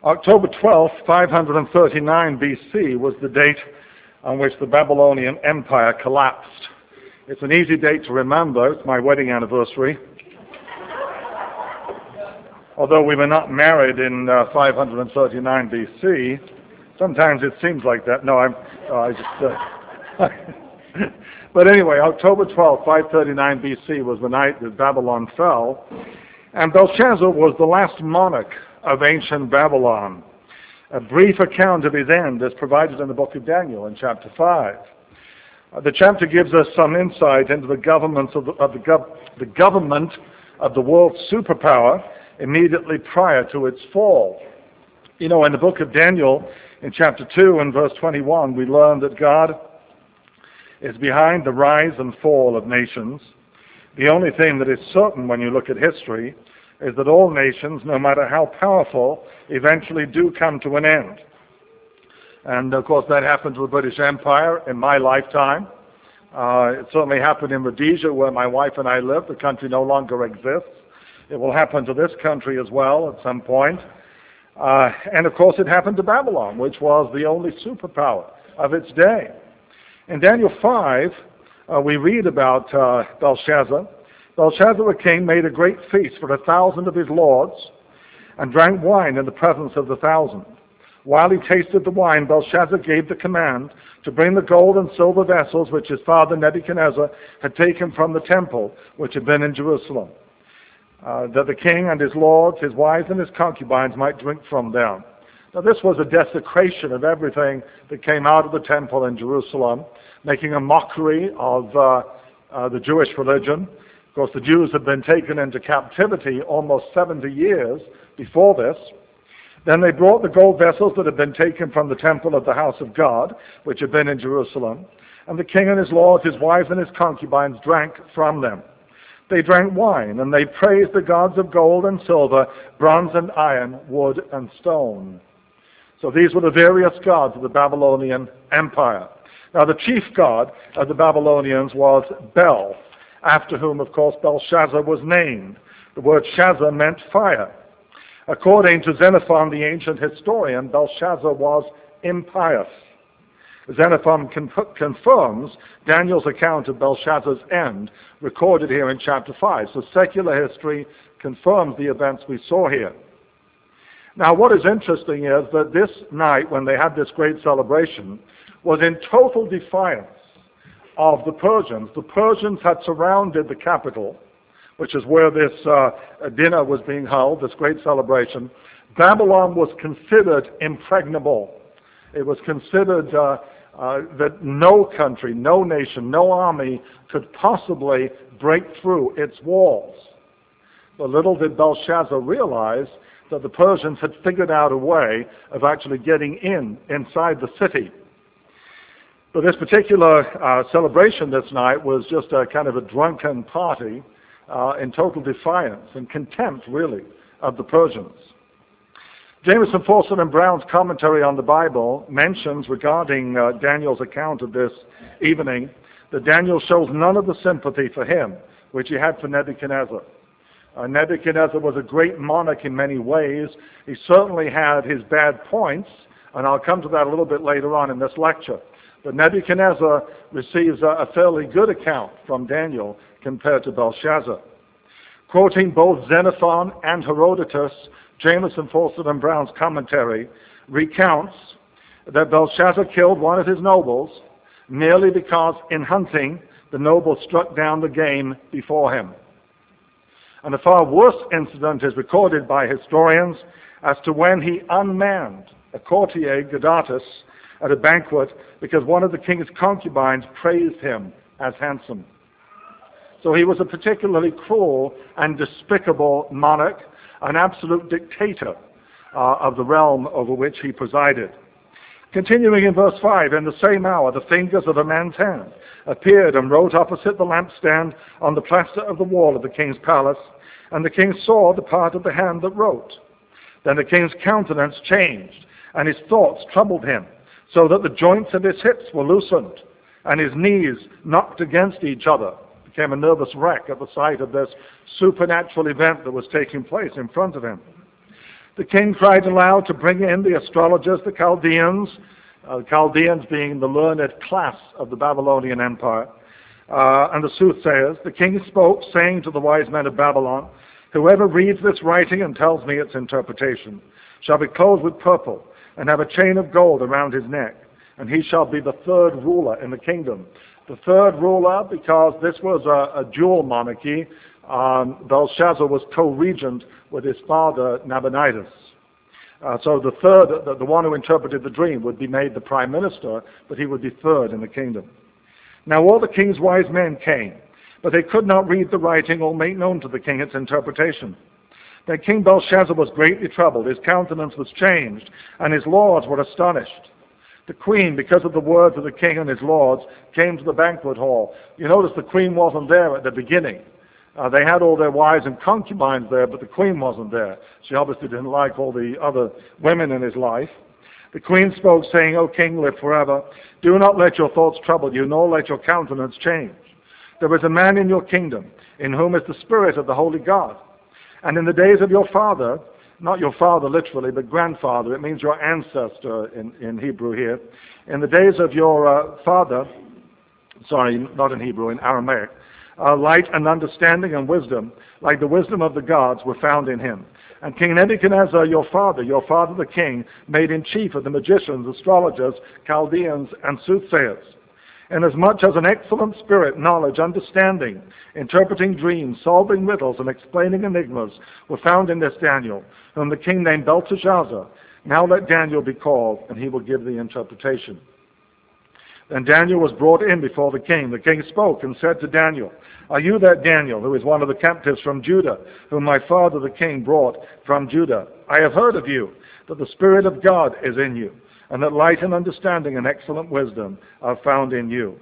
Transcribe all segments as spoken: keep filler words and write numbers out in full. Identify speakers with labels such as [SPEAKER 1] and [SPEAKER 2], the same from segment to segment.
[SPEAKER 1] October twelfth, five thirty-nine B C was the date on which the Babylonian Empire collapsed. It's an easy date to remember. It's my wedding anniversary. Although we were not married in uh, five thirty-nine B C, sometimes it seems like that. No, I'm, uh, I just... Uh, but anyway, October twelfth, five thirty-nine B C was the night that Babylon fell, and Belshazzar was the last monarch of ancient Babylon. A brief account of his end is provided in the book of Daniel in chapter five. Uh, the chapter gives us some insight into the governments of the, of the, gov- the government of the world's superpower immediately prior to its fall. You know, in the book of Daniel, in chapter two and verse twenty-one, we learn that God is behind the rise and fall of nations. The only thing that is certain when you look at history is that all nations, no matter how powerful, eventually do come to an end. And of course that happened to the British Empire in my lifetime. Uh, it certainly happened in Rhodesia, where my wife and I live. The country no longer exists. It will happen to this country as well at some point. Uh, and of course it happened to Babylon, which was the only superpower of its day. In Daniel five, uh, we read about uh, Belshazzar. Belshazzar the king made a great feast for a thousand of his lords and drank wine in the presence of the thousand. While he tasted the wine, Belshazzar gave the command to bring the gold and silver vessels which his father Nebuchadnezzar had taken from the temple, which had been in Jerusalem, uh, that the king and his lords, his wives and his concubines might drink from them. Now this was a desecration of everything that came out of the temple in Jerusalem, making a mockery of uh, uh, the Jewish religion. Of course, the Jews had been taken into captivity almost seventy years before this. Then they brought the gold vessels that had been taken from the temple of the house of God, which had been in Jerusalem, and the king and his lords, his wives and his concubines drank from them. They drank wine, and they praised the gods of gold and silver, bronze and iron, wood and stone. So these were the various gods of the Babylonian Empire. Now the chief god of the Babylonians was Bel, after whom, of course, Belshazzar was named. The word Shazar meant fire. According to Xenophon, the ancient historian, Belshazzar was impious. Xenophon conf- confirms Daniel's account of Belshazzar's end, recorded here in chapter five. So secular history confirms the events we saw here. Now, what is interesting is that this night, when they had this great celebration, was in total defiance of the Persians. The Persians had surrounded the capital, which is where this uh, dinner was being held, this great celebration. Babylon was considered impregnable. It was considered uh, uh, that no country, no nation, no army could possibly break through its walls. But little did Belshazzar realize that the Persians had figured out a way of actually getting in inside the city. But this particular uh, celebration this night was just a kind of a drunken party uh, in total defiance and contempt, really, of the Persians. Jameson, Fawcett, and Brown's commentary on the Bible mentions regarding uh, Daniel's account of this evening that Daniel shows none of the sympathy for him which he had for Nebuchadnezzar. Uh, Nebuchadnezzar was a great monarch in many ways. He certainly had his bad points, and I'll come to that a little bit later on in this lecture. But Nebuchadnezzar receives a, a fairly good account from Daniel compared to Belshazzar. Quoting both Xenophon and Herodotus, Jameson, Fawcett, and Brown's commentary recounts that Belshazzar killed one of his nobles merely because in hunting the noble struck down the game before him. And a far worse incident is recorded by historians as to when he unmanned a courtier, Gadatas, at a banquet because one of the king's concubines praised him as handsome. So he was a particularly cruel and despicable monarch, an absolute dictator uh, of the realm over which he presided. Continuing in verse five, in the same hour the fingers of a man's hand appeared and wrote opposite the lampstand on the plaster of the wall of the king's palace, and the king saw the part of the hand that wrote. Then the king's countenance changed, and his thoughts troubled him, so that the joints of his hips were loosened, and his knees knocked against each other. Became a nervous wreck at the sight of this supernatural event that was taking place in front of him. The king cried aloud to bring in the astrologers, the Chaldeans, uh, the Chaldeans being the learned class of the Babylonian Empire, uh, and the soothsayers. The king spoke, saying to the wise men of Babylon, whoever reads this writing and tells me its interpretation shall be clothed with purple and have a chain of gold around his neck, and he shall be the third ruler in the kingdom. The third ruler, because this was a, a dual monarchy. Um, Belshazzar was co-regent with his father Nabonidus. Uh, so the third, the, the one who interpreted the dream, would be made the prime minister, but he would be third in the kingdom. Now all the king's wise men came, but they could not read the writing or make known to the king its interpretation. Then King Belshazzar was greatly troubled, his countenance was changed, and his lords were astonished. The queen, because of the words of the king and his lords, came to the banquet hall. You notice the queen wasn't there at the beginning. Uh, they had all their wives and concubines there, but the queen wasn't there. She obviously didn't like all the other women in his life. The queen spoke, saying, O king, live forever. Do not let your thoughts trouble you, nor let your countenance change. There is a man in your kingdom, in whom is the spirit of the holy God. And in the days of your father, not your father literally, but grandfather, it means your ancestor in, in Hebrew here. In the days of your uh, father, sorry, not in Hebrew, in Aramaic, Uh, light and understanding and wisdom, like the wisdom of the gods, were found in him. And King Nebuchadnezzar, your father, your father the king, made him chief of the magicians, astrologers, Chaldeans, and soothsayers. Inasmuch as an excellent spirit, knowledge, understanding, interpreting dreams, solving riddles, and explaining enigmas were found in this Daniel, whom the king named Belteshazzar. Now let Daniel be called, and he will give the interpretation. Then Daniel was brought in before the king. The king spoke and said to Daniel, Are you that Daniel, who is one of the captives from Judah, whom my father the king brought from Judah? I have heard of you, that the Spirit of God is in you, and that light and understanding and excellent wisdom are found in you.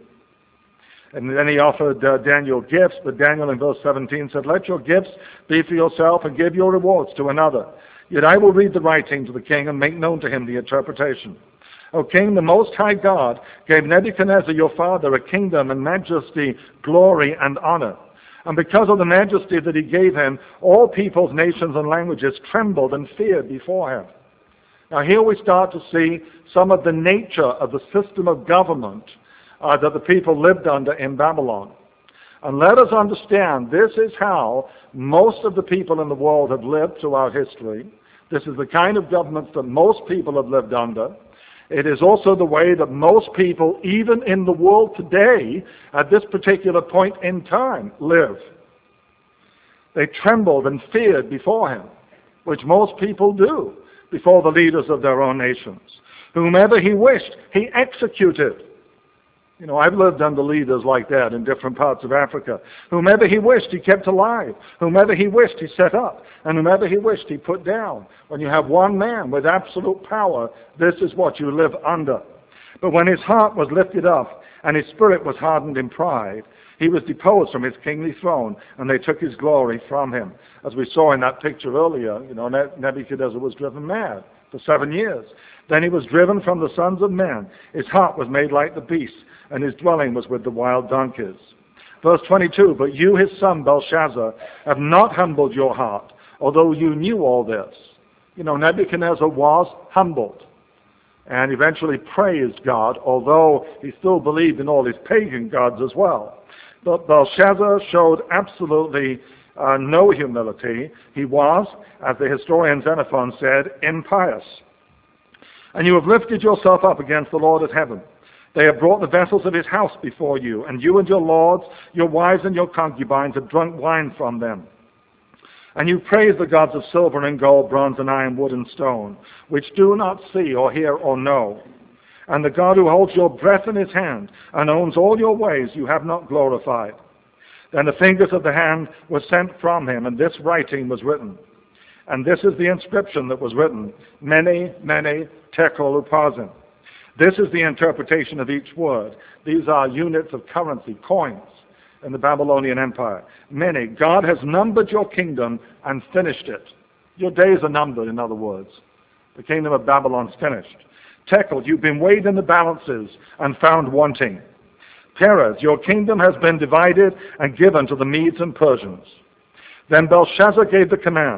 [SPEAKER 1] And then he offered uh, Daniel gifts, but Daniel in verse seventeen said, Let your gifts be for yourself, and give your rewards to another. Yet I will read the writing to the king, and make known to him the interpretation. O king, the Most High God gave Nebuchadnezzar your father a kingdom and majesty, glory, and honor. And because of the majesty that he gave him, all peoples, nations, and languages trembled and feared before him. Now here we start to see some of the nature of the system of government uh, that the people lived under in Babylon. And let us understand, this is how most of the people in the world have lived throughout history. This is the kind of government that most people have lived under. It is also the way that most people, even in the world today, at this particular point in time, live. They trembled and feared before him, which most people do before the leaders of their own nations. Whomever he wished, he executed. You know, I've lived under leaders like that in different parts of Africa. Whomever he wished, he kept alive. Whomever he wished, he set up. And whomever he wished, he put down. When you have one man with absolute power, this is what you live under. But when his heart was lifted up and his spirit was hardened in pride, he was deposed from his kingly throne, and they took his glory from him. As we saw in that picture earlier, you know, Nebuchadnezzar was driven mad for seven years. Then he was driven from the sons of men. His heart was made like the beasts, and his dwelling was with the wild donkeys. Verse twenty-two, But you, his son Belshazzar, have not humbled your heart, although you knew all this. You know, Nebuchadnezzar was humbled and eventually praised God, although he still believed in all his pagan gods as well. But Belshazzar showed absolutely uh, no humility. He was, as the historian Xenophon said, impious. And you have lifted yourself up against the Lord of heaven. They have brought the vessels of his house before you, and you and your lords, your wives and your concubines have drunk wine from them. And you praise the gods of silver and gold, bronze and iron, wood and stone, which do not see or hear or know. And the God who holds your breath in his hand and owns all your ways you have not glorified. Then the fingers of the hand were sent from him, and this writing was written. And this is the inscription that was written, Mene, Mene, Tekel, Upharsin. This is the interpretation of each word. These are units of currency, coins, in the Babylonian Empire. Many, God has numbered your kingdom and finished it. Your days are numbered, in other words. The kingdom of Babylon's finished. Tekel, you've been weighed in the balances and found wanting. Peres, your kingdom has been divided and given to the Medes and Persians. Then Belshazzar gave the command,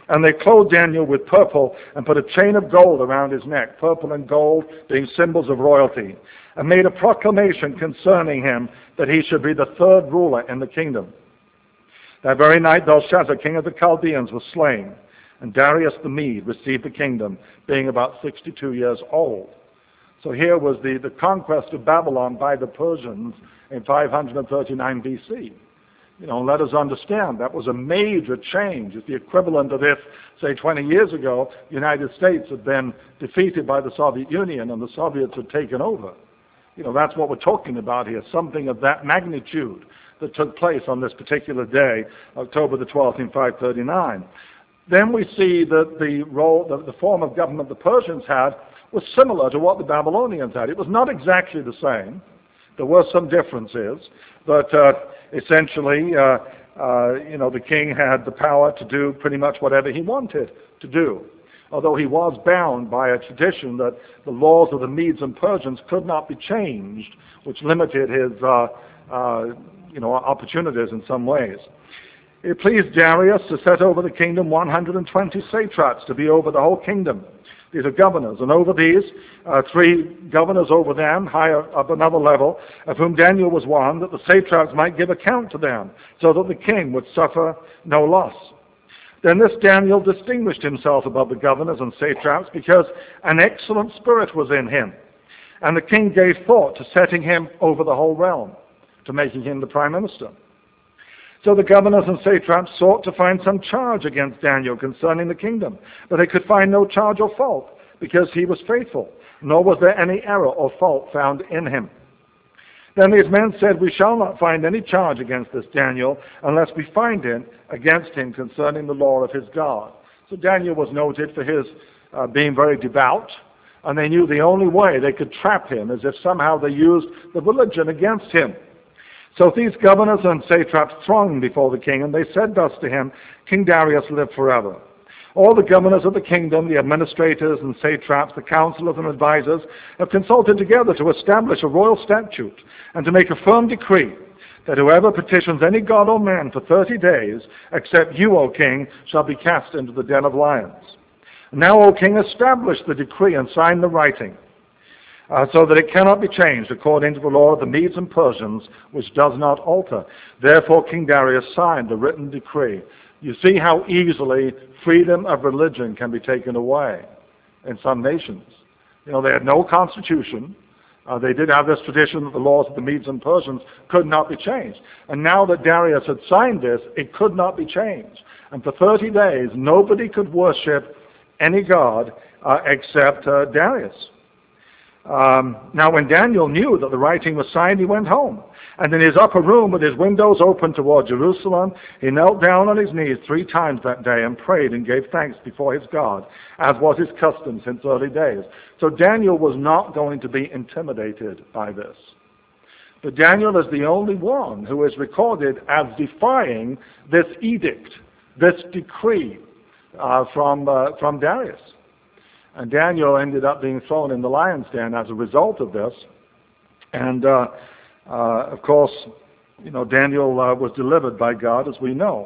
[SPEAKER 1] And they clothed Daniel with purple and put a chain of gold around his neck, purple and gold being symbols of royalty, and made a proclamation concerning him that he should be the third ruler in the kingdom. That very night Belshazzar, king of the Chaldeans, was slain, and Darius the Mede received the kingdom, being about sixty-two years old. So here was the, the conquest of Babylon by the Persians in five hundred thirty-nine B C. You know, let us understand that was a major change. It's the equivalent of if, say, twenty years ago, the United States had been defeated by the Soviet Union and the Soviets had taken over. You know, that's what we're talking about here, something of that magnitude that took place on this particular day, October the twelfth in five thirty-nine. Then we see that the role, the, the form of government the Persians had was similar to what the Babylonians had. It was not exactly the same. There were some differences, but uh, essentially, uh, uh, you know, the king had the power to do pretty much whatever he wanted to do, although he was bound by a tradition that the laws of the Medes and Persians could not be changed, which limited his, uh, uh, you know, opportunities in some ways. It pleased Darius to set over the kingdom one hundred twenty satraps to be over the whole kingdom. These are governors, and over these, uh, three governors over them, higher up another level, of whom Daniel was one, that the satraps might give account to them, so that the king would suffer no loss. Then this Daniel distinguished himself above the governors and satraps because an excellent spirit was in him, and the king gave thought to setting him over the whole realm, to making him the prime minister. So the governors and satraps sought to find some charge against Daniel concerning the kingdom, but they could find no charge or fault, because he was faithful, nor was there any error or fault found in him. Then these men said, "We shall not find any charge against this Daniel, unless we find it against him concerning the law of his God." So Daniel was noted for his uh, being very devout, and they knew the only way they could trap him is if somehow they used the religion against him. So these governors and satraps thronged before the king, and they said thus to him, "King Darius live forever. All the governors of the kingdom, the administrators and satraps, the counselors and advisors, have consulted together to establish a royal statute and to make a firm decree that whoever petitions any god or man for thirty days, except you, O king, shall be cast into the den of lions. Now, O king, establish the decree and sign the writing, Uh, so that it cannot be changed according to the law of the Medes and Persians, which does not alter." Therefore King Darius signed the written decree. You see how easily freedom of religion can be taken away in some nations. You know, they had no constitution. Uh, they did have this tradition that the laws of the Medes and Persians could not be changed. And now that Darius had signed this, it could not be changed. And for thirty days, nobody could worship any god uh, except uh, Darius. Um, now, when Daniel knew that the writing was signed, he went home. And in his upper room, with his windows open toward Jerusalem, he knelt down on his knees three times that day and prayed and gave thanks before his God, as was his custom since early days. So Daniel was not going to be intimidated by this. But Daniel is the only one who is recorded as defying this edict, this decree uh, from, uh, from Darius. And Daniel ended up being thrown in the lion's den as a result of this. And, uh, uh, of course, you know, Daniel uh, was delivered by God, as we know.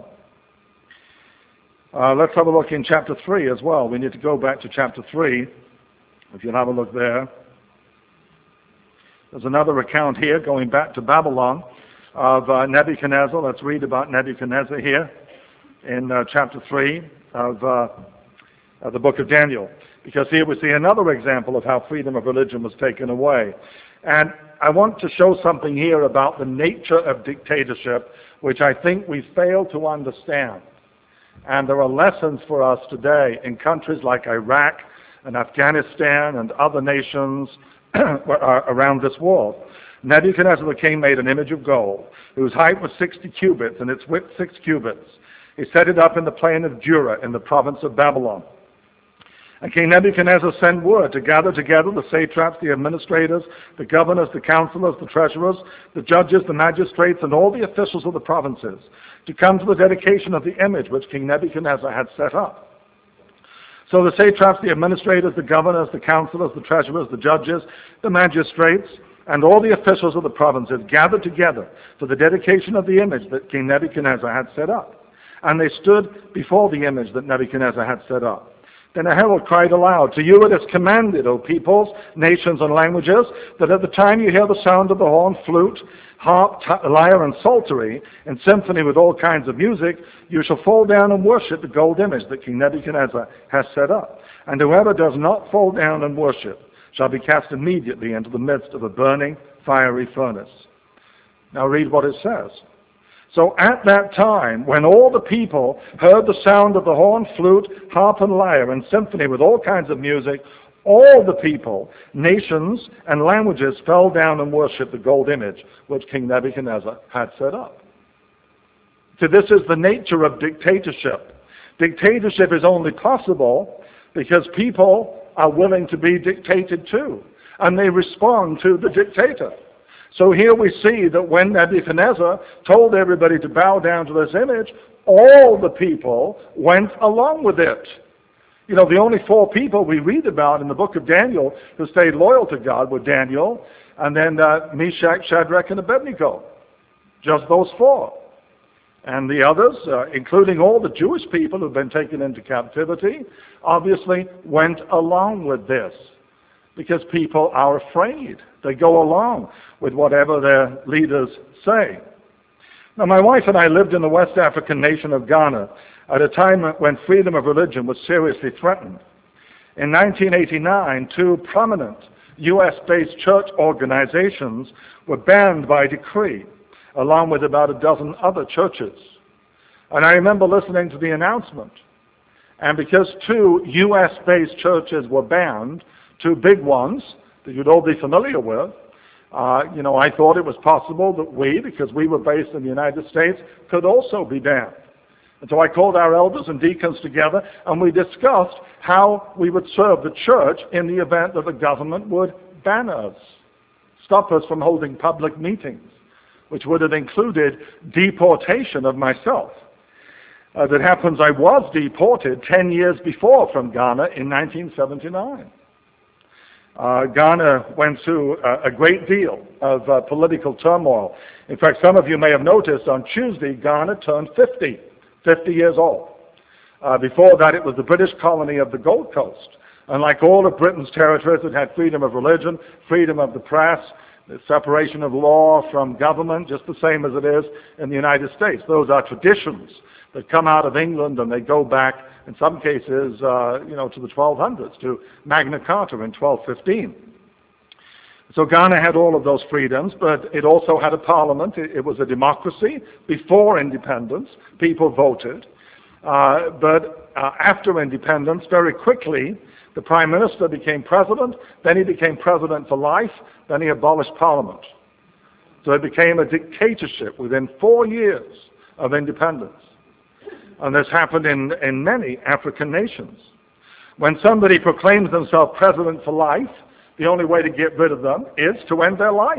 [SPEAKER 1] Uh, let's have a look in chapter three as well. We need to go back to chapter three, if you'll have a look there. There's another account here, going back to Babylon, of uh, Nebuchadnezzar. Let's read about Nebuchadnezzar here in uh, chapter three of, uh, of the book of Daniel. Because here we see another example of how freedom of religion was taken away. And I want to show something here about the nature of dictatorship, which I think we fail to understand. And there are lessons for us today in countries like Iraq and Afghanistan and other nations around this world. Nebuchadnezzar the king made an image of gold, whose height was sixty cubits and its width six cubits. He set it up in the plain of Dura in the province of Babylon. And King Nebuchadnezzar sent word to gather together the satraps, the administrators, the governors, the counselors, the treasurers, the judges, the magistrates, and all the officials of the provinces to come to the dedication of the image which King Nebuchadnezzar had set up. So the satraps, the administrators, the governors, the counselors, the treasurers, the judges, the magistrates, and all the officials of the provinces gathered together for the dedication of the image that King Nebuchadnezzar had set up. and they stood before the image that Nebuchadnezzar had set up. Then a herald cried aloud, "To you it is commanded, O peoples, nations, and languages, that at the time you hear the sound of the horn, flute, harp, t- lyre, and psaltery, and symphony with all kinds of music, you shall fall down and worship the gold image that King Nebuchadnezzar has set up. And whoever does not fall down and worship shall be cast immediately into the midst of a burning, fiery furnace." Now read what it says. So at that time, when all the people heard the sound of the horn, flute, harp, and lyre, and symphony with all kinds of music, all the people, nations, and languages fell down and worshipped the gold image which King Nebuchadnezzar had set up. So this is the nature of dictatorship. Dictatorship is only possible because people are willing to be dictated to, and they respond to the dictator. So here we see that when Nebuchadnezzar told everybody to bow down to this image, all the people went along with it. You know, the only four people we read about in the book of Daniel who stayed loyal to God were Daniel, and then uh, Meshach, Shadrach, and Abednego. Just those four. And the others, uh, including all the Jewish people who've been taken into captivity, obviously went along with this. Because people are afraid. They go along with whatever their leaders say. Now, my wife and I lived in the West African nation of Ghana at a time when freedom of religion was seriously threatened. In nineteen eighty-nine, two prominent U S-based church organizations were banned by decree, along with about a dozen other churches. And I remember listening to the announcement. And because two U S-based churches were banned, two big ones that you'd all be familiar with, uh, you know, I thought it was possible that we, because we were based in the United States, could also be banned. And so I called our elders and deacons together, and we discussed how we would serve the church in the event that the government would ban us, stop us from holding public meetings, which would have included deportation of myself. As it happens, I was deported ten years before from Ghana in nineteen seventy-nine. Uh, Ghana went through a, a great deal of uh, political turmoil. In fact, some of you may have noticed on Tuesday, Ghana turned fifty, fifty years old. Uh, before that, it was the British colony of the Gold Coast. And like all of Britain's territories, it had freedom of religion, freedom of the press, the separation of law from government, just the same as it is in the United States. Those are traditions that come out of England, and they go back, in some cases, uh, you know, to the twelve hundreds, to Magna Carta in twelve fifteen. So Ghana had all of those freedoms, but it also had a parliament. It, it was a democracy before independence. People voted. Uh, but uh, after independence, very quickly, the prime minister became president, then he became president for life, then he abolished parliament. So it became a dictatorship within four years of independence. And this happened in, in many African nations. When somebody proclaims themselves president for life, the only way to get rid of them is to end their life.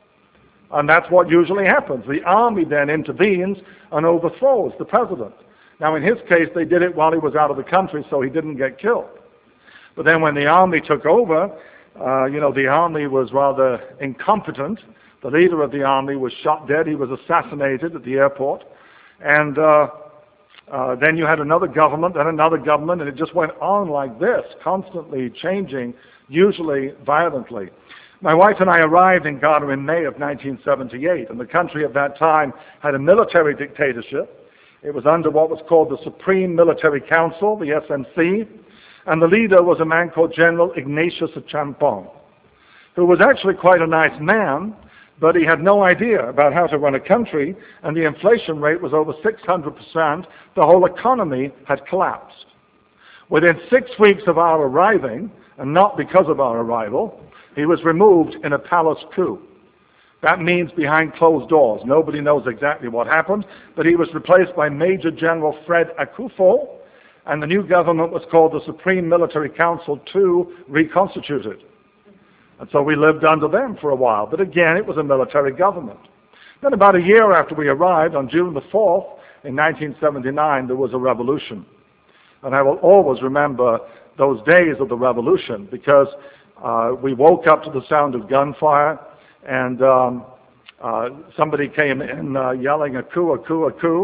[SPEAKER 1] And that's what usually happens. The army then intervenes and overthrows the president. Now in his case, they did it while he was out of the country, so he didn't get killed. But then when the army took over, uh, you know, the army was rather incompetent. The leader of the army was shot dead. He was assassinated at the airport. And uh, uh, then you had another government and another government, and it just went on like this, constantly changing, usually violently. My wife and I arrived in Ghana in May of nineteen seventy-eight, and the country at that time had a military dictatorship. It was under what was called the Supreme Military Council, the S M C, and the leader was a man called General Ignatius Achampong, who was actually quite a nice man, but he had no idea about how to run a country, and the inflation rate was over six hundred percent. The whole economy had collapsed. Within six weeks of our arriving, and not because of our arrival, he was removed in a palace coup. That means behind closed doors. Nobody knows exactly what happened, but he was replaced by Major General Fred Akufo, and the new government was called the Supreme Military Council two, reconstituted. And so we lived under them for a while, but again, it was a military government. Then about a year after we arrived, on June the fourth, in nineteen seventy-nine, there was a revolution. And I will always remember those days of the revolution, because uh, we woke up to the sound of gunfire, and um, uh, somebody came in uh, yelling, "A coup, a coup, a coup."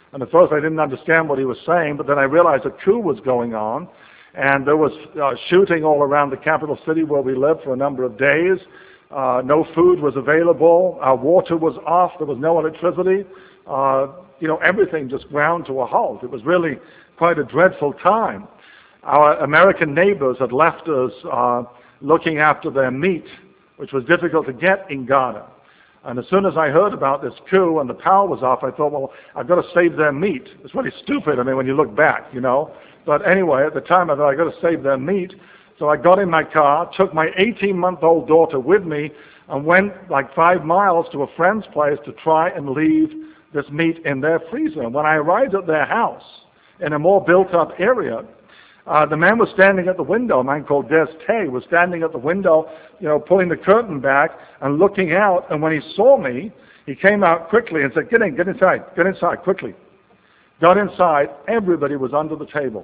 [SPEAKER 1] And at first I didn't understand what he was saying, but then I realized a coup was going on, and there was uh, shooting all around the capital city where we lived for a number of days. Uh, no food was available. Our water was off. There was no electricity. Uh, you know, everything just ground to a halt. It was really quite a dreadful time. Our American neighbors had left us uh, looking after their meat, which was difficult to get in Ghana. And as soon as I heard about this coup and the power was off, I thought, well, I've got to save their meat. It's really stupid, I mean, when you look back, you know. But anyway, at the time, I thought, I've got to save their meat. So I got in my car, took my eighteen-month-old daughter with me, and went like five miles to a friend's place to try and leave this meat in their freezer. And when I arrived at their house, in a more built-up area, uh, the man was standing at the window. A man called Des Tay was standing at the window, you know, pulling the curtain back and looking out. And when he saw me, he came out quickly and said, get in, get inside, get inside, quickly. Got inside. Everybody was under the table.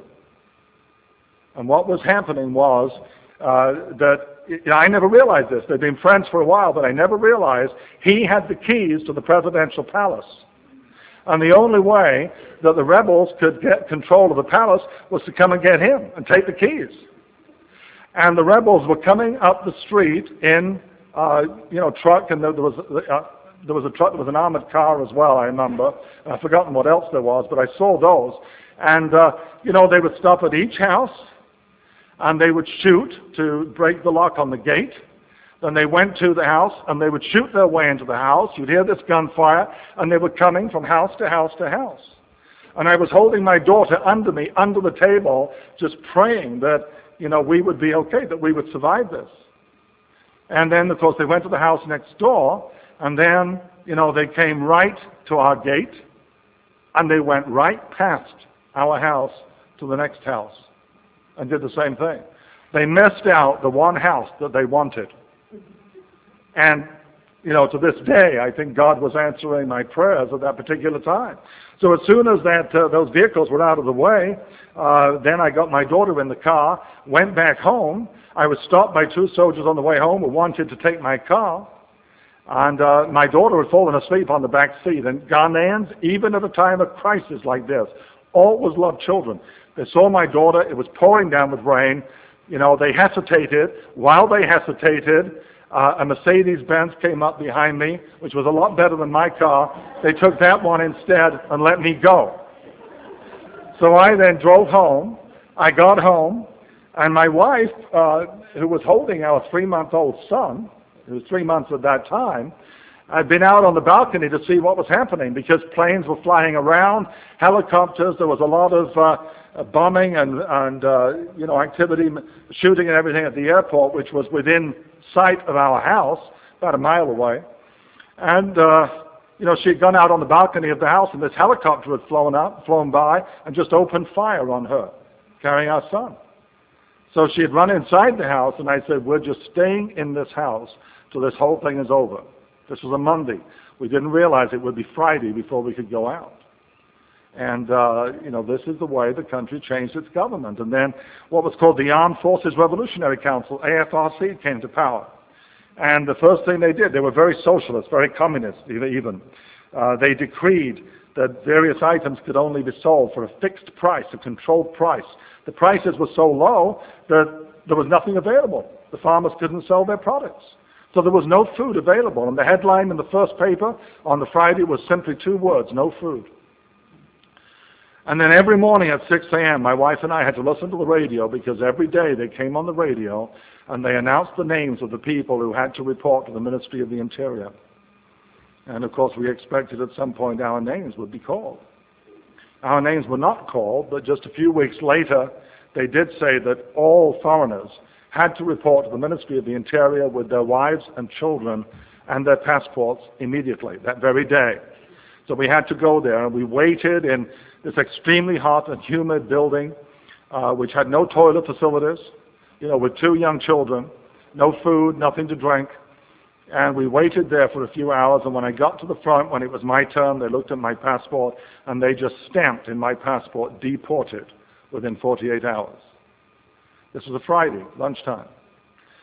[SPEAKER 1] And what was happening was uh, that, you know, I never realized this. They'd been friends for a while, but I never realized he had the keys to the presidential palace. And the only way that the rebels could get control of the palace was to come and get him and take the keys. And the rebels were coming up the street in, uh, you know, truck, and there, there was uh, there was a truck, there was an armored car as well, I remember. I've forgotten what else there was, but I saw those. And, uh, you know, they would stop at each house, and they would shoot to break the lock on the gate. Then they went to the house, and they would shoot their way into the house. You'd hear this gunfire, and they were coming from house to house to house. And I was holding my daughter under me, under the table, just praying that, you know, we would be okay, that we would survive this. And then, of course, they went to the house next door, and then, you know, they came right to our gate, and they went right past our house to the next house and did the same thing. They missed out the one house that they wanted. And, you know, to this day, I think God was answering my prayers at that particular time. So as soon as that uh, those vehicles were out of the way, uh, then I got my daughter in the car, went back home. I was stopped by two soldiers on the way home who wanted to take my car. And uh, my daughter had fallen asleep on the back seat. And Ghanaians, even at a time of crisis like this, always loved children. They saw my daughter. It was pouring down with rain. You know, they hesitated. While they hesitated, uh, a Mercedes-Benz came up behind me, which was a lot better than my car. They took that one instead and let me go. So I then drove home. I got home, and my wife, uh, who was holding our three-month-old son, who was three months at that time, I'd been out on the balcony to see what was happening because planes were flying around, helicopters, there was a lot of uh, bombing and, and uh, you know, activity, shooting and everything at the airport, which was within sight of our house, about a mile away. And, uh, you know, she had gone out on the balcony of the house, and this helicopter had flown up, flown by, and just opened fire on her, carrying our son. So she had run inside the house, and I said, we're just staying in this house till this whole thing is over. This was a Monday. We didn't realize it would be Friday before we could go out. And, uh, you know, this is the way the country changed its government. And then what was called the Armed Forces Revolutionary Council, A F R C, came to power. And the first thing they did, they were very socialist, very communist even. Uh, they decreed that various items could only be sold for a fixed price, a controlled price. The prices were so low that there was nothing available. The farmers couldn't sell their products. So there was no food available. And the headline in the first paper on the Friday was simply two words, no food. And then every morning at six a.m., my wife and I had to listen to the radio because every day they came on the radio and they announced the names of the people who had to report to the Ministry of the Interior. And of course we expected at some point our names would be called. Our names were not called, but just a few weeks later they did say that all foreigners had to report to the Ministry of the Interior with their wives and children and their passports immediately, that very day. So we had to go there, and we waited in this extremely hot and humid building, uh, which had no toilet facilities, you know, with two young children, no food, nothing to drink. And we waited there for a few hours, and when I got to the front, when it was my turn, they looked at my passport, and they just stamped in my passport, deported, within forty-eight hours. This was a Friday, lunchtime.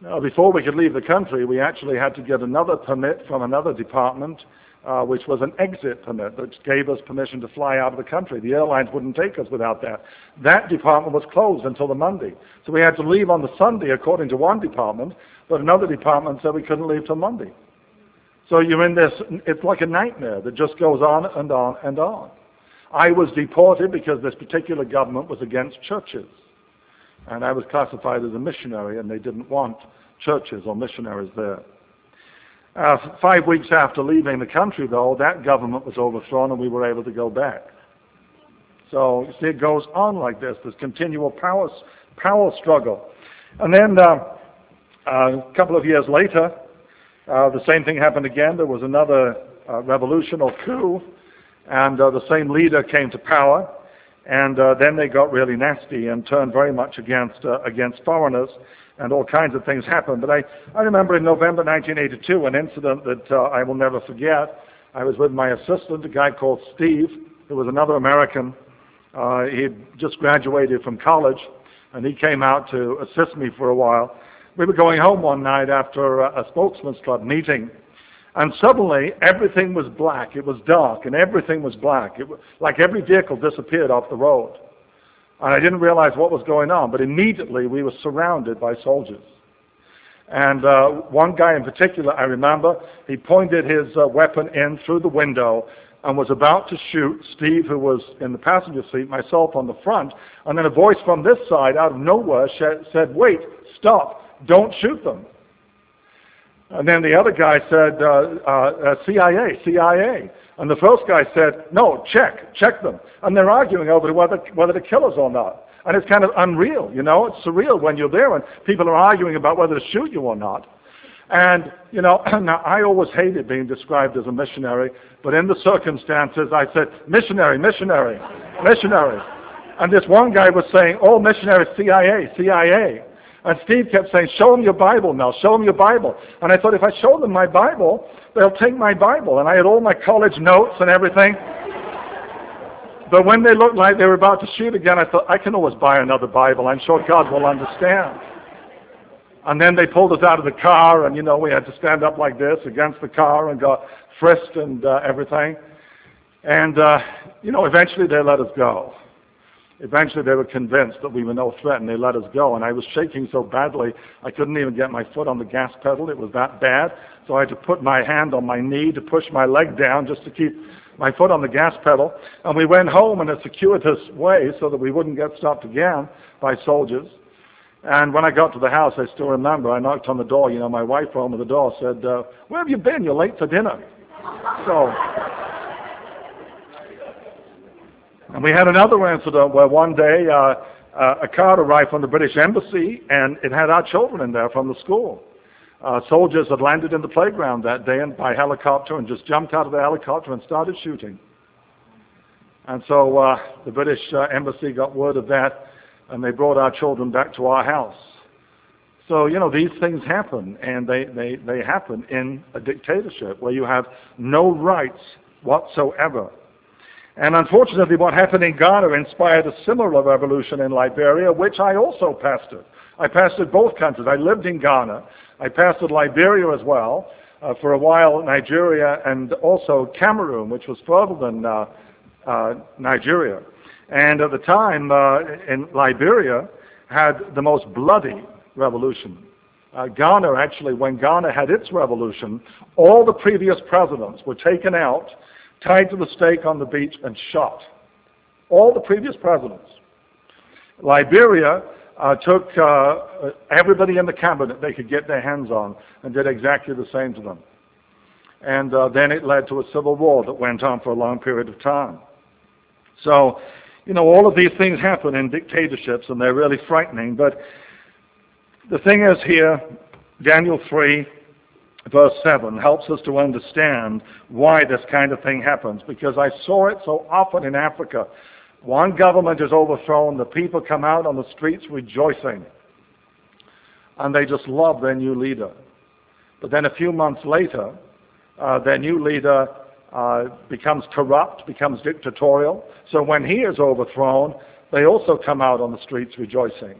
[SPEAKER 1] Uh, before we could leave the country, we actually had to get another permit from another department, uh, which was an exit permit, which gave us permission to fly out of the country. The airlines wouldn't take us without that. That department was closed until the Monday. So we had to leave on the Sunday, according to one department, but another department said we couldn't leave till Monday. So you're in this, it's like a nightmare that just goes on and on and on. I was deported because this particular government was against churches. And I was classified as a missionary, and they didn't want churches or missionaries there. Uh, five weeks after leaving the country, though, that government was overthrown, and we were able to go back. So, you see, it goes on like this, this continual power, power struggle. And then uh, uh, a couple of years later, uh, the same thing happened again. There was another uh, revolution or coup, and uh, the same leader came to power. And uh, then they got really nasty and turned very much against uh, against foreigners, and all kinds of things happened. But I, I remember in November nineteen eighty-two, an incident that uh, I will never forget. I was with my assistant, a guy called Steve, who was another American. Uh, he had just graduated from college, and he came out to assist me for a while. We were going home one night after a, a spokesman's club meeting, and suddenly, everything was black. It was dark, and everything was black. It was like every vehicle disappeared off the road. And I didn't realize what was going on, but immediately we were surrounded by soldiers. And uh, one guy in particular, I remember, he pointed his uh, weapon in through the window and was about to shoot Steve, who was in the passenger seat, myself on the front. And then a voice from this side, out of nowhere, said, "Wait, stop, don't shoot them." And then the other guy said, uh, uh, C I A, C I A. And the first guy said, "No, check, check them." And they're arguing over whether, whether to kill us or not. And it's kind of unreal, you know. It's surreal when you're there and people are arguing about whether to shoot you or not. And, you know, now I always hated being described as a missionary, but in the circumstances I said, missionary, missionary, missionary. And this one guy was saying, "Oh, missionary, C I A, C I A. And Steve kept saying, "Show them your Bible, Mel, show them your Bible." And I thought, if I show them my Bible, they'll take my Bible. And I had all my college notes and everything. But when they looked like they were about to shoot again, I thought, I can always buy another Bible. I'm sure God will understand. And then they pulled us out of the car, and, you know, we had to stand up like this against the car and got frisked and uh, everything. And, uh, you know, eventually they let us go. Eventually they were convinced that we were no threat, and they let us go. And I was shaking so badly I couldn't even get my foot on the gas pedal. It was that bad. So I had to put my hand on my knee to push my leg down just to keep my foot on the gas pedal. And we went home in a circuitous way so that we wouldn't get stopped again by soldiers. And when I got to the house, I still remember, I knocked on the door. You know, my wife opened the door, said, uh, "Where have you been? You're late for dinner." So... And we had another incident where one day uh, uh, a car arrived from the British Embassy, and it had our children in there from the school. Uh, soldiers had landed in the playground that day and by helicopter and just jumped out of the helicopter and started shooting. And so uh, the British uh, Embassy got word of that, and they brought our children back to our house. So, you know, these things happen, and they, they, they happen in a dictatorship where you have no rights whatsoever. And unfortunately, what happened in Ghana inspired a similar revolution in Liberia, which I also pastored. I pastored both countries. I lived in Ghana. I pastored Liberia as well. Uh, for a while, Nigeria, and also Cameroon, which was further than uh, uh, Nigeria. And at the time, uh, in Liberia, had the most bloody revolution. Uh, Ghana, actually, when Ghana had its revolution, all the previous presidents were taken out, tied to the stake on the beach, and shot. All the previous presidents. Liberia uh, took uh, everybody in the cabinet they could get their hands on and did exactly the same to them. And uh, then it led to a civil war that went on for a long period of time. So, you know, all of these things happen in dictatorships, and they're really frightening. But the thing is here, Daniel three, verse seven helps us to understand why this kind of thing happens, because I saw it so often in Africa. One government is overthrown, the people come out on the streets rejoicing, and they just love their new leader. But then a few months later, uh, their new leader uh, becomes corrupt, becomes dictatorial. So when he is overthrown, they also come out on the streets rejoicing.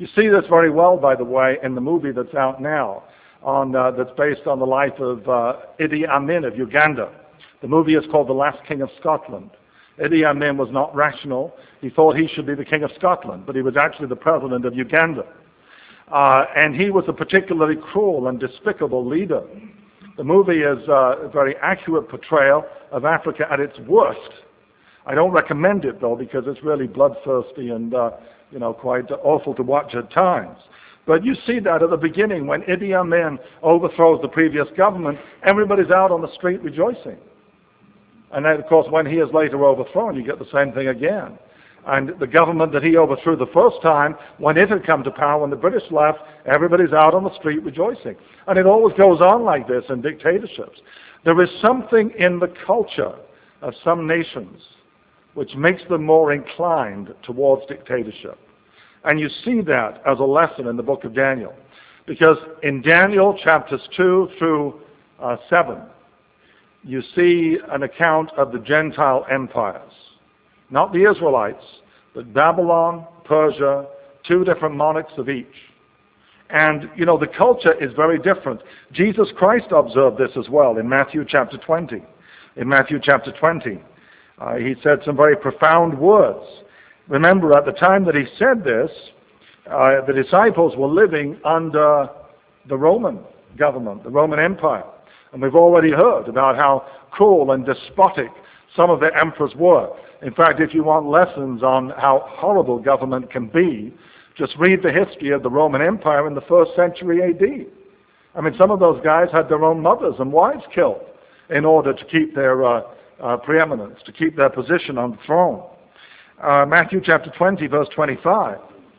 [SPEAKER 1] You see this very well, by the way, in the movie that's out now, on, uh, that's based on the life of uh, Idi Amin of Uganda. The movie is called The Last King of Scotland. Idi Amin was not rational. He thought he should be the King of Scotland, but he was actually the president of Uganda. Uh, and he was a particularly cruel and despicable leader. The movie is uh, a very accurate portrayal of Africa at its worst. I don't recommend it, though, because it's really bloodthirsty and uh, you know, quite awful to watch at times. But you see that at the beginning, when Idi Amin overthrows the previous government, everybody's out on the street rejoicing. And then, of course, when he is later overthrown, you get the same thing again. And the government that he overthrew the first time, when it had come to power, when the British left, everybody's out on the street rejoicing. And it always goes on like this in dictatorships. There is something in the culture of some nations which makes them more inclined towards dictatorship. And you see that as a lesson in the book of Daniel. Because in Daniel chapters two through uh, seven, you see an account of the Gentile empires. Not the Israelites, but Babylon, Persia, two different monarchs of each. And, you know, the culture is very different. Jesus Christ observed this as well in Matthew chapter twenty. In Matthew chapter twenty, uh, he said some very profound words. Remember, at the time that he said this, uh, the disciples were living under the Roman government, the Roman Empire. And we've already heard about how cruel and despotic some of the emperors were. In fact, if you want lessons on how horrible government can be, just read the history of the Roman Empire in the first century A D. I mean, some of those guys had their own mothers and wives killed in order to keep their uh, uh, preeminence, to keep their position on the throne. Uh, Matthew chapter twenty, verse twenty-five.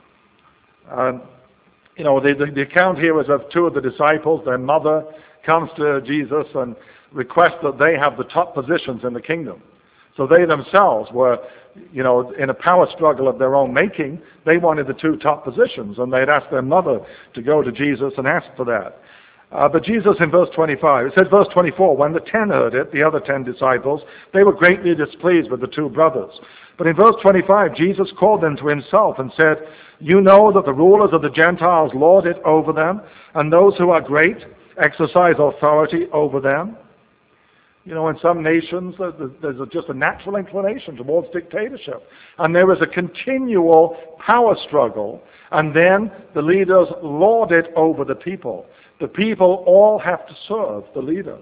[SPEAKER 1] Uh, you know, the, the, the account here is of two of the disciples. Their mother comes to Jesus and requests that they have the top positions in the kingdom. So they themselves were, you know, in a power struggle of their own making. They wanted the two top positions, and they'd asked their mother to go to Jesus and ask for that. Uh, but Jesus in verse twenty-five, it says verse twenty-four, when the ten heard it, the other ten disciples, they were greatly displeased with the two brothers. But in verse twenty-five, Jesus called them to himself and said, you know that the rulers of the Gentiles lord it over them, and those who are great exercise authority over them. You know, in some nations, there's just a natural inclination towards dictatorship. And there is a continual power struggle. And then the leaders lord it over the people. The people all have to serve the leader.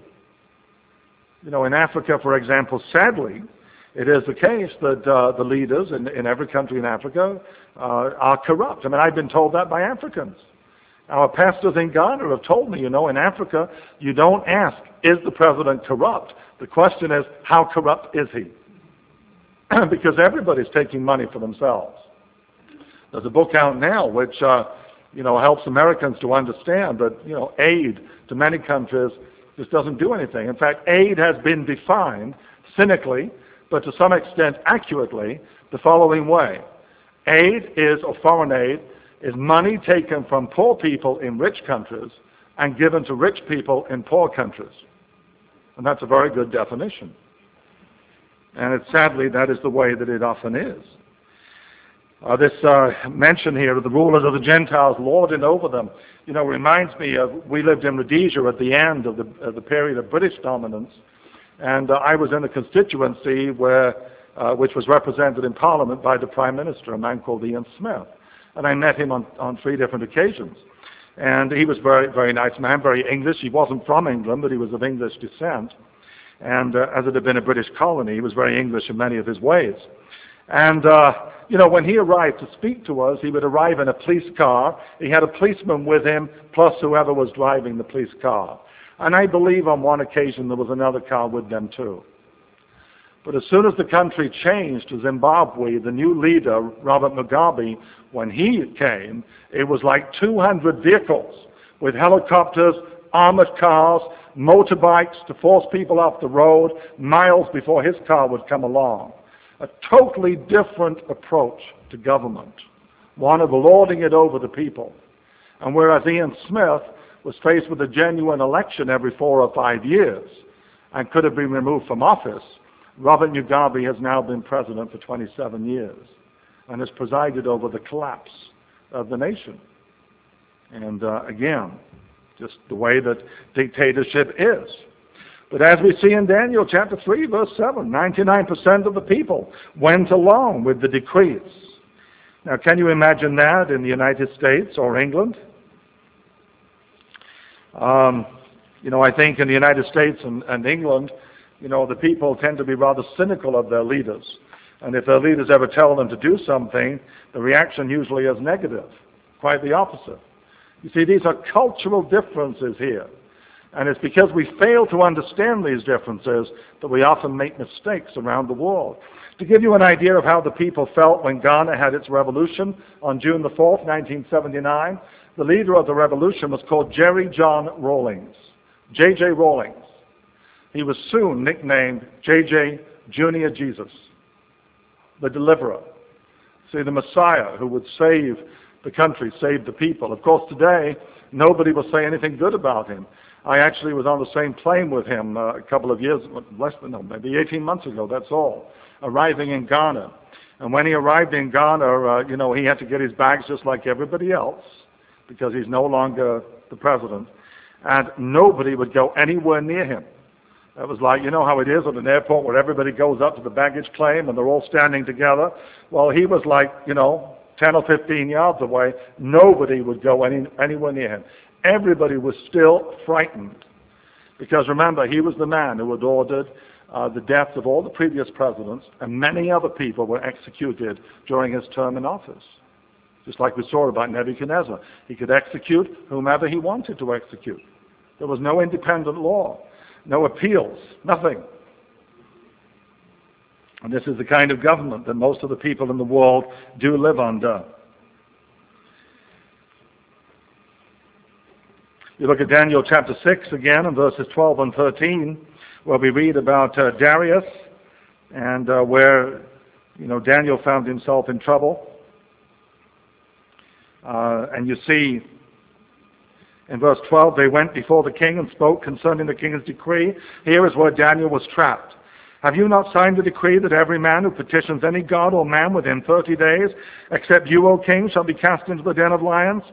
[SPEAKER 1] You know, in Africa, for example, sadly, it is the case that uh, the leaders in, in every country in Africa uh, are corrupt. I mean, I've been told that by Africans. Our pastors in Ghana have told me, you know, in Africa, you don't ask, is the president corrupt? The question is, how corrupt is he? Because everybody's taking money for themselves. There's a book out now which, uh, you know, helps Americans to understand that, you know, aid to many countries just doesn't do anything. In fact, aid has been defined cynically, but to some extent accurately, the following way. Aid is, or foreign aid, is money taken from poor people in rich countries and given to rich people in poor countries. And that's a very good definition. And it, sadly, that is the way that it often is. Uh, this uh, mention here of the rulers of the Gentiles lording over them, you know, reminds me of, we lived in Rhodesia at the end of the, of the period of British dominance, and uh, I was in a constituency where, uh, which was represented in Parliament by the Prime Minister, a man called Ian Smith. And I met him on, on three different occasions. And he was very, very nice man, very English. He wasn't from England, but he was of English descent. And uh, as it had been a British colony, he was very English in many of his ways. And, uh, you know, when he arrived to speak to us, he would arrive in a police car. He had a policeman with him, plus whoever was driving the police car. And I believe on one occasion there was another car with them too. But as soon as the country changed to Zimbabwe, the new leader, Robert Mugabe, when he came, it was like two hundred vehicles with helicopters, armored cars, motorbikes to force people off the road miles before his car would come along. A totally different approach to government, one of lording it over the people. And whereas Ian Smith was faced with a genuine election every four or five years and could have been removed from office, Robert Mugabe has now been president for twenty-seven years and has presided over the collapse of the nation. And uh, again, just the way that dictatorship is. But as we see in Daniel chapter three, verse seven, ninety-nine percent of the people went along with the decrees. Now, can you imagine that in the United States or England? Um, you know, I think in the United States and, and England, you know, the people tend to be rather cynical of their leaders. And if their leaders ever tell them to do something, the reaction usually is negative, quite the opposite. You see, these are cultural differences here. And it's because we fail to understand these differences that we often make mistakes around the world. To give you an idea of how the people felt when Ghana had its revolution on June the fourth, nineteen seventy-nine, the leader of the revolution was called Jerry John Rawlings, J J Rawlings. He was soon nicknamed J J Junior Jesus, the deliverer. See, the Messiah who would save the country, save the people. Of course, today, nobody will say anything good about him. I actually was on the same plane with him uh, a couple of years, less than, no, maybe eighteen months ago, that's all, arriving in Ghana. And when he arrived in Ghana, uh, you know, he had to get his bags just like everybody else because he's no longer the president. And nobody would go anywhere near him. It was like, you know how it is at an airport where everybody goes up to the baggage claim and they're all standing together? Well, he was like, you know, ten or fifteen yards away. Nobody would go any, anywhere near him. Everybody was still frightened because, remember, he was the man who had ordered uh, the deaths of all the previous presidents, and many other people were executed during his term in office. Just like we saw about Nebuchadnezzar. He could execute whomever he wanted to execute. There was no independent law, no appeals, nothing. And this is the kind of government that most of the people in the world do live under. You look at Daniel chapter six again, in verses twelve and thirteen, where we read about uh, Darius, and uh, where, you know, Daniel found himself in trouble. Uh, and you see, in verse twelve, they went before the king and spoke concerning the king's decree. Here is where Daniel was trapped. Have you not signed the decree that every man who petitions any god or man within thirty days, except you, O king, shall be cast into the den of lions?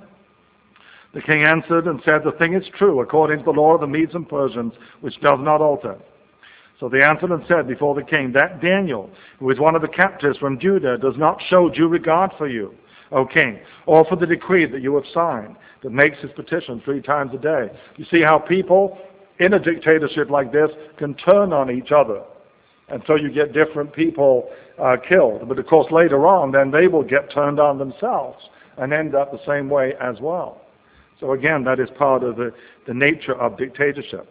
[SPEAKER 1] The king answered and said, the thing is true, according to the law of the Medes and Persians, which does not alter. So they answered and said before the king, that Daniel, who is one of the captives from Judah, does not show due regard for you, O king, or for the decree that you have signed, that makes his petition three times a day. You see how people in a dictatorship like this can turn on each other. And so you get different people uh, killed. But of course later on, then they will get turned on themselves and end up the same way as well. So again, that is part of the, the nature of dictatorship.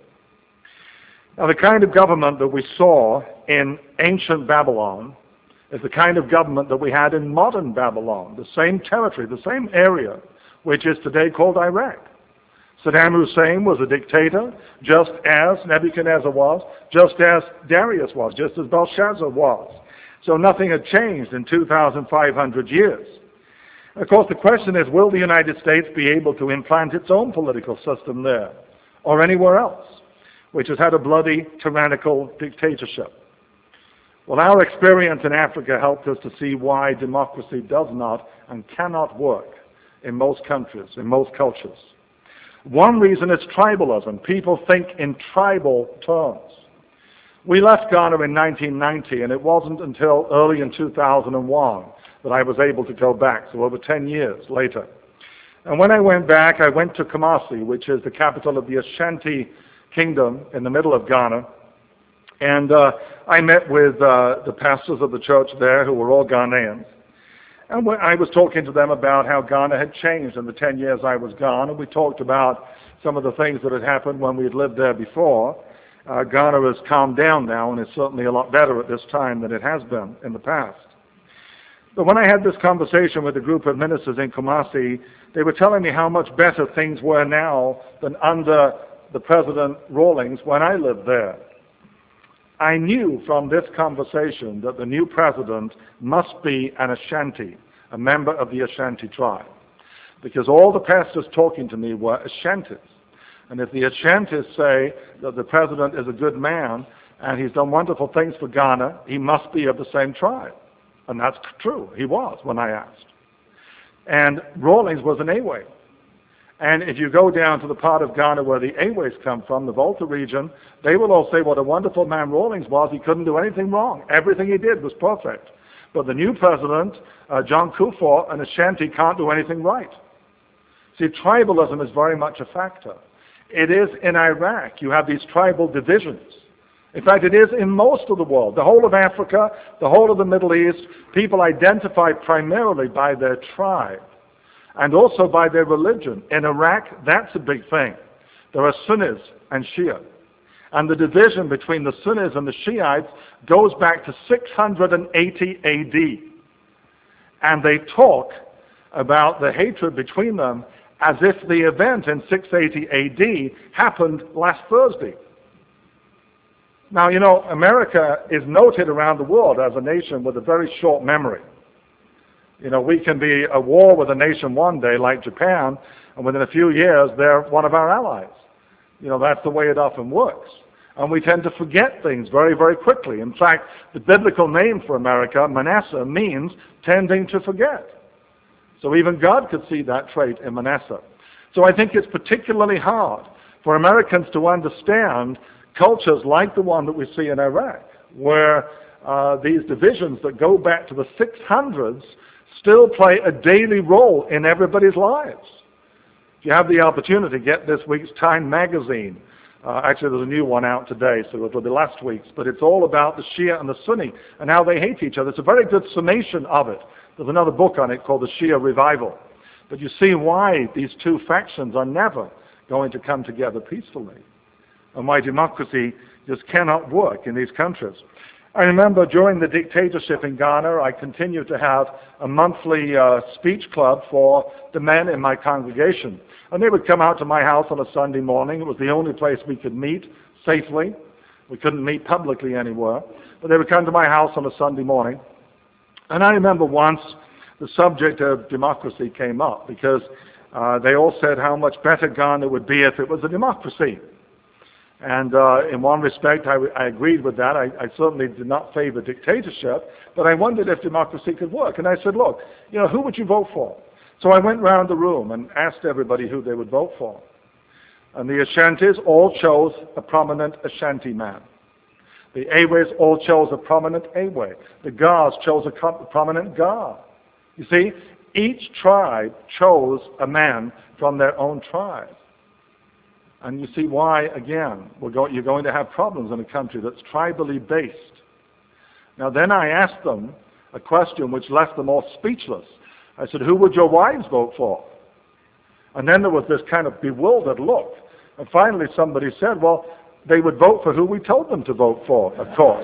[SPEAKER 1] Now, the kind of government that we saw in ancient Babylon is the kind of government that we had in modern Babylon, the same territory, the same area, which is today called Iraq. Saddam Hussein was a dictator, just as Nebuchadnezzar was, just as Darius was, just as Belshazzar was. So nothing had changed in two thousand five hundred years. Of course, the question is, will the United States be able to implant its own political system there, or anywhere else, which has had a bloody, tyrannical dictatorship? Well, our experience in Africa helped us to see why democracy does not and cannot work in most countries, in most cultures. One reason is tribalism. People think in tribal terms. We left Ghana in nineteen ninety, and it wasn't until early in two thousand one that I was able to go back, so over ten years later. And when I went back, I went to Kumasi, which is the capital of the Ashanti Kingdom in the middle of Ghana. And uh, I met with uh, the pastors of the church there, who were all Ghanaians. And when I was talking to them about how Ghana had changed in the ten years I was gone, and we talked about some of the things that had happened when we had lived there before. Uh, Ghana has calmed down now, and is certainly a lot better at this time than it has been in the past. But when I had this conversation with a group of ministers in Kumasi, they were telling me how much better things were now than under the President Rawlings when I lived there. I knew from this conversation that the new president must be an Ashanti, a member of the Ashanti tribe, because all the pastors talking to me were Ashantis. And if the Ashantis say that the president is a good man and he's done wonderful things for Ghana, he must be of the same tribe. And that's true. He was when I asked. And Rawlings was an Awe. And if you go down to the part of Ghana where the Aways come from, the Volta region, they will all say what a wonderful man Rawlings was. He couldn't do anything wrong. Everything he did was perfect. But the new president, uh, John Kufuor, an Ashanti, can't do anything right. See, tribalism is very much a factor. It is in Iraq. You have these tribal divisions. In fact, it is in most of the world. The whole of Africa, the whole of the Middle East, people identify primarily by their tribe and also by their religion. In Iraq, that's a big thing. There are Sunnis and Shia. And the division between the Sunnis and the Shiites goes back to six hundred eighty A D. And they talk about the hatred between them as if the event in six eighty A D happened last Thursday. Now, you know, America is noted around the world as a nation with a very short memory. You know, we can be at war with a nation one day, like Japan, and within a few years, they're one of our allies. You know, that's the way it often works. And we tend to forget things very, very quickly. In fact, the biblical name for America, Manasseh, means tending to forget. So even God could see that trait in Manasseh. So I think it's particularly hard for Americans to understand cultures like the one that we see in Iraq, where uh, these divisions that go back to the six hundreds still play a daily role in everybody's lives. If you have the opportunity, get this week's Time magazine. Uh, actually, there's a new one out today, so it'll be last week's, but it's all about the Shia and the Sunni and how they hate each other. It's a very good summation of it. There's another book on it called The Shia Revival. But you see why these two factions are never going to come together peacefully, and why democracy just cannot work in these countries. I remember during the dictatorship in Ghana, I continued to have a monthly uh, speech club for the men in my congregation. And they would come out to my house on a Sunday morning. It was the only place we could meet safely. We couldn't meet publicly anywhere. But they would come to my house on a Sunday morning. And I remember once the subject of democracy came up because uh, they all said how much better Ghana would be if it was a democracy. And uh, in one respect, I, I agreed with that. I, I certainly did not favor dictatorship, but I wondered if democracy could work. And I said, look, you know, who would you vote for? So I went round the room and asked everybody who they would vote for. And the Ashantis all chose a prominent Ashanti man. The Aways all chose a prominent Awe. The Gars chose a prominent Gar. You see, each tribe chose a man from their own tribe. And you see why, again, we're go- you're going to have problems in a country that's tribally based. Now then I asked them a question which left them all speechless. I said, who would your wives vote for? And then there was this kind of bewildered look. And finally somebody said, well, they would vote for who we told them to vote for, of course.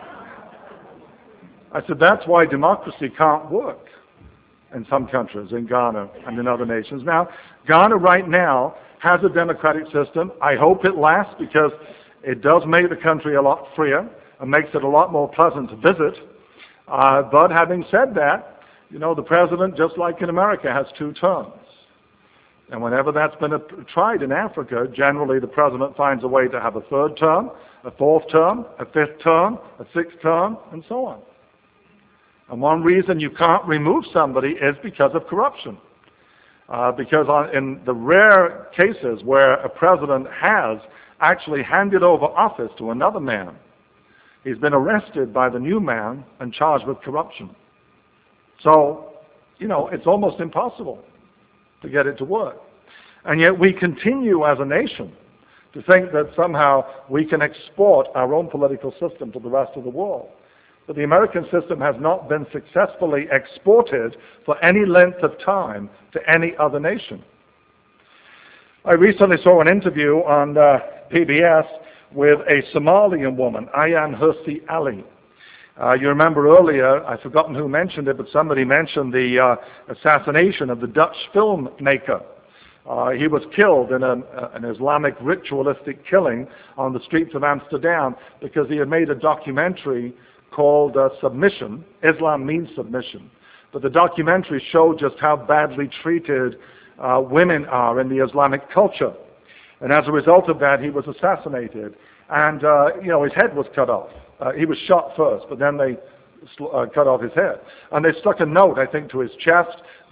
[SPEAKER 1] I said, that's why democracy can't work in some countries, in Ghana and in other nations. Now, Ghana right now has a democratic system. I hope it lasts because it does make the country a lot freer and makes it a lot more pleasant to visit. Uh, but having said that, you know, the president, just like in America, has two terms. And whenever that's been a, tried in Africa, generally the president finds a way to have a third term, a fourth term, a fifth term, a sixth term, and so on. And one reason you can't remove somebody is because of corruption. Uh, because on, in the rare cases where a president has actually handed over office to another man, he's been arrested by the new man and charged with corruption. So, you know, it's almost impossible to get it to work. And yet we continue as a nation to think that somehow we can export our own political system to the rest of the world. But the American system has not been successfully exported for any length of time to any other nation. I recently saw an interview on uh, P B S with a Somalian woman, Ayaan Hirsi Ali. Uh, you remember earlier, I've forgotten who mentioned it, but somebody mentioned the uh, assassination of the Dutch filmmaker. Uh, he was killed in an, uh, an Islamic ritualistic killing on the streets of Amsterdam because he had made a documentary called uh, Submission. Islam means submission. But the documentary showed just how badly treated uh, women are in the Islamic culture. And as a result of that, he was assassinated. And, uh, you know, his head was cut off. Uh, he was shot first, but then they uh, cut off his head. And they stuck a note, I think, to his chest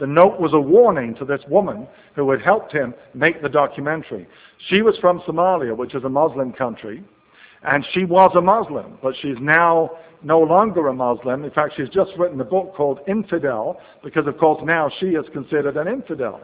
[SPEAKER 1] The note was a warning to this woman who had helped him make the documentary. She was from Somalia, which is a Muslim country, and she was a Muslim, but she's now no longer a Muslim. In fact, she's just written a book called Infidel, because of course now she is considered an infidel.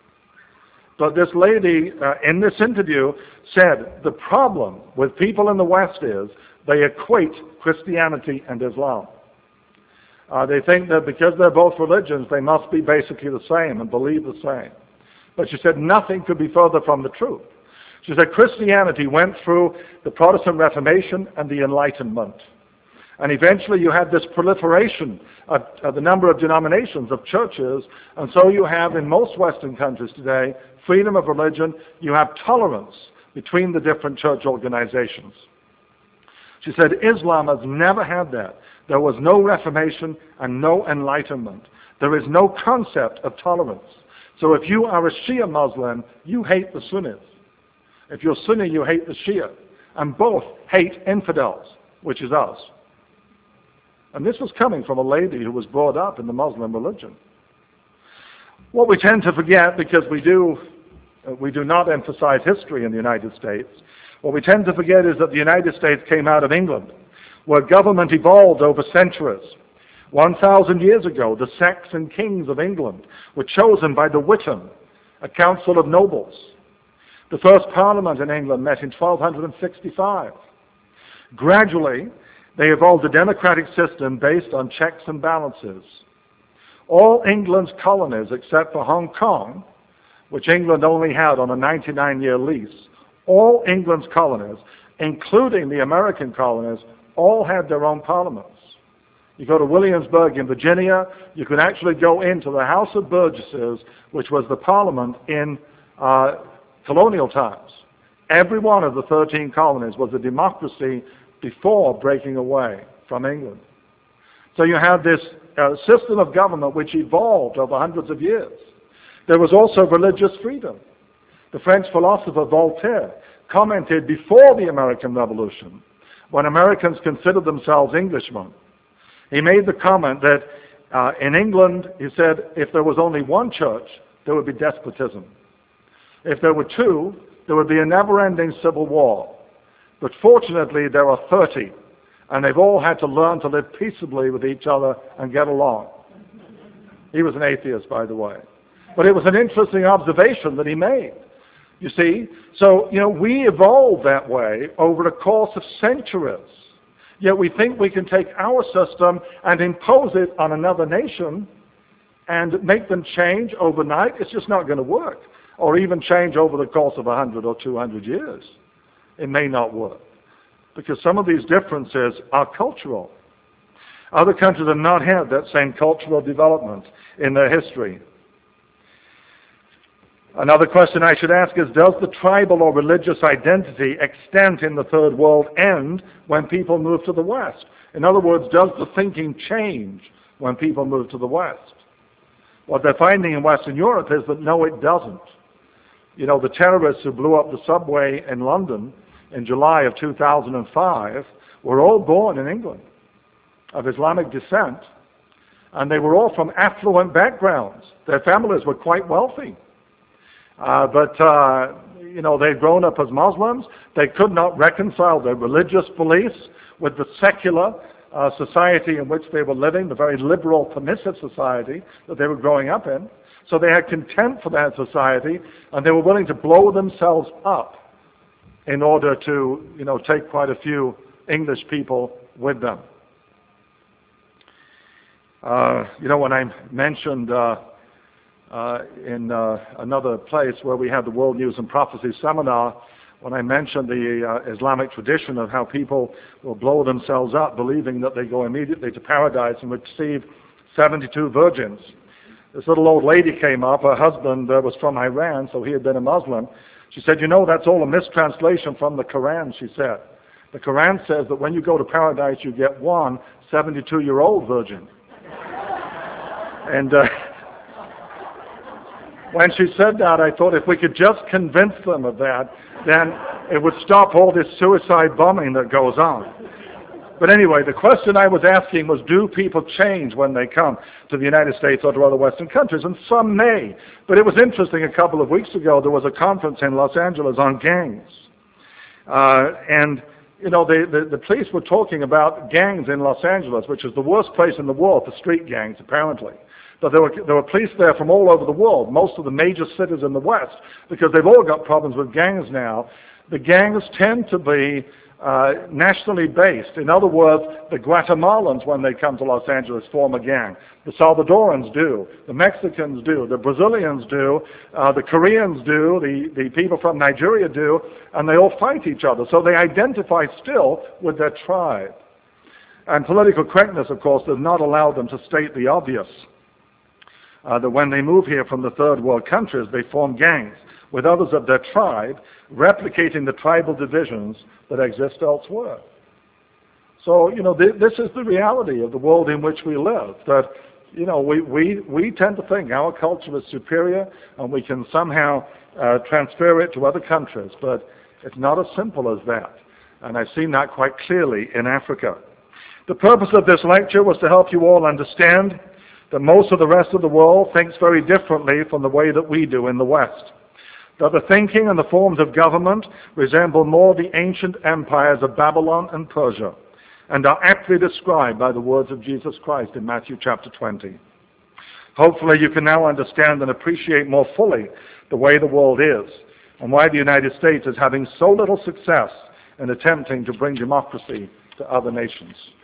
[SPEAKER 1] But this lady uh, in this interview said the problem with people in the West is they equate Christianity and Islam. Uh, they think that because they're both religions, they must be basically the same and believe the same. But she said nothing could be further from the truth. She said Christianity went through the Protestant Reformation and the Enlightenment. And eventually you had this proliferation of, of the number of denominations, of churches, and so you have in most Western countries today freedom of religion, you have tolerance between the different church organizations. She said Islam has never had that. There was no Reformation and no Enlightenment. There is no concept of tolerance. So if you are a Shia Muslim, you hate the Sunnis. If you're Sunni, you hate the Shia. And both hate infidels, which is us. And this was coming from a lady who was brought up in the Muslim religion. What we tend to forget, because we do, uh, we do not emphasize history in the United States, what we tend to forget is that the United States came out of England, where government evolved over centuries. one thousand years ago, the Saxon kings of England were chosen by the Witan, a council of nobles. The first parliament in England met in twelve sixty-five. Gradually, they evolved a democratic system based on checks and balances. All England's colonies, except for Hong Kong, which England only had on a ninety-nine year lease, all England's colonies, including the American colonies, all had their own parliaments. You go to Williamsburg in Virginia, you can actually go into the House of Burgesses, which was the parliament in uh, colonial times. Every one of the thirteen colonies was a democracy before breaking away from England. So you had this uh, system of government which evolved over hundreds of years. There was also religious freedom. The French philosopher Voltaire commented before the American Revolution, when Americans considered themselves Englishmen. He made the comment that uh, in England, he said, if there was only one church, there would be despotism. If there were two, there would be a never-ending civil war. But fortunately, there are thirty, and they've all had to learn to live peaceably with each other and get along. He was an atheist, by the way. But it was an interesting observation that he made. You see, so, you know, we evolved that way over the course of centuries. Yet we think we can take our system and impose it on another nation and make them change overnight. It's just not going to work. Or even change over the course of a hundred or two hundred years. It may not work. Because some of these differences are cultural. Other countries have not had that same cultural development in their history. Another question I should ask is, does the tribal or religious identity extent in the third world end when people move to the West? In other words, does the thinking change when people move to the West? What they're finding in Western Europe is that no, it doesn't. You know, the terrorists who blew up the subway in London in July of two thousand five were all born in England, of Islamic descent, and they were all from affluent backgrounds. Their families were quite wealthy. Uh, but, uh, you know, they'd grown up as Muslims. They could not reconcile their religious beliefs with the secular uh, society in which they were living, the very liberal, permissive society that they were growing up in. So they had contempt for that society, and they were willing to blow themselves up in order to, you know, take quite a few English people with them. Uh, you know, when I mentioned uh, uh, in uh, another place where we had the World News and Prophecy Seminar, when I mentioned the uh, Islamic tradition of how people will blow themselves up believing that they go immediately to paradise and receive seventy-two virgins. This little old lady came up. Her husband uh, was from Iran, so he had been a Muslim. She said, you know, that's all a mistranslation from the Quran, she said. The Quran says that when you go to paradise, you get one seventy-two-year-old virgin. And uh, when she said that, I thought if we could just convince them of that, then it would stop all this suicide bombing that goes on. But anyway, the question I was asking was, do people change when they come to the United States or to other Western countries? And some may. But it was interesting, a couple of weeks ago, there was a conference in Los Angeles on gangs. Uh, and, you know, the, the, the police were talking about gangs in Los Angeles, which is the worst place in the world for street gangs, apparently. But there were, there were police there from all over the world, most of the major cities in the West, because they've all got problems with gangs now. The gangs tend to be uh, nationally based. In other words, the Guatemalans, when they come to Los Angeles, form a gang. The Salvadorans do. The Mexicans do. The Brazilians do. Uh, the Koreans do. The, the people from Nigeria do. And they all fight each other. So they identify still with their tribe. And political correctness, of course, does not allow them to state the obvious. Uh, that when they move here from the third world countries, they form gangs with others of their tribe, replicating the tribal divisions that exist elsewhere. So, you know, th- this is the reality of the world in which we live, that, you know, we, we, we tend to think our culture is superior and we can somehow uh, transfer it to other countries, but it's not as simple as that. And I've seen that quite clearly in Africa. The purpose of this lecture was to help you all understand that most of the rest of the world thinks very differently from the way that we do in the West. That the thinking and the forms of government resemble more the ancient empires of Babylon and Persia, and are aptly described by the words of Jesus Christ in Matthew chapter twenty. Hopefully you can now understand and appreciate more fully the way the world is, and why the United States is having so little success in attempting to bring democracy to other nations.